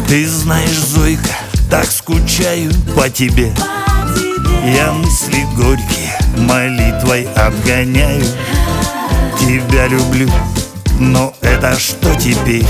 Ты знаешь, Зойка, так скучаю по тебе. Я мысли горькие молитвой отгоняю. Тебя люблю, но это что теперь?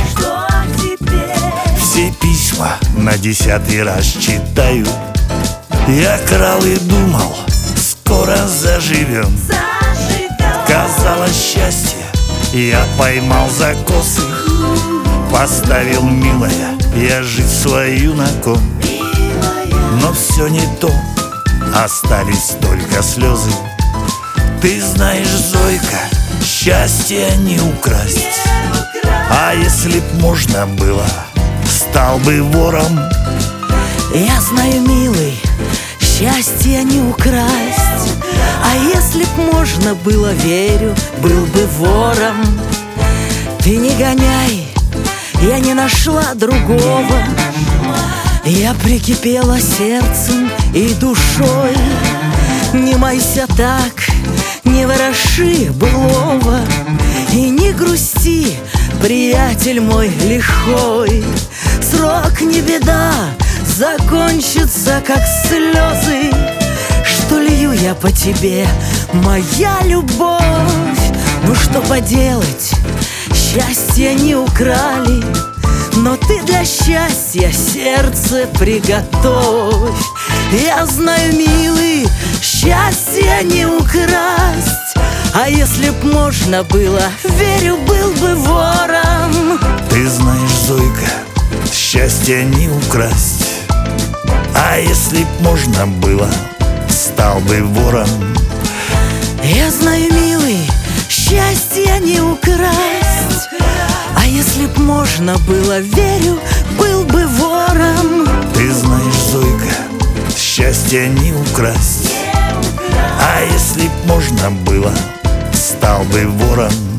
Все письма на 10-й раз читаю. Я крал и думал, скоро заживем. Казалось, счастье я поймал за косы. Поставил, милая, я жизнь свою на кон. Но все не то, остались только слезы. Ты знаешь, Зойка, счастье не украсть. А если б можно было, стал бы вором. Я знаю, милый, счастье не украсть. А если б можно было, верю, был бы вором. Ты не гоняй, я не нашла другого. Я прикипела сердцем и душой. Не майся так, не вороши былого. И не грусти, приятель мой лихой. Срок не беда, закончится, как слезы, что лью я по тебе, моя любовь. Ну что поделать, счастье не украли, но ты для счастья сердце приготовь. Я знаю, милый, счастье не украсть. А если б можно было, верю, был бы вором. Ты знаешь, Зойка, счастье не украсть. А если б можно было, стал бы вором. Я знаю, милый, счастье не украсть. А если б можно было, верю, был бы вором. Ты знаешь, Зойка, счастье не украсть. А если б можно было, стал бы вором.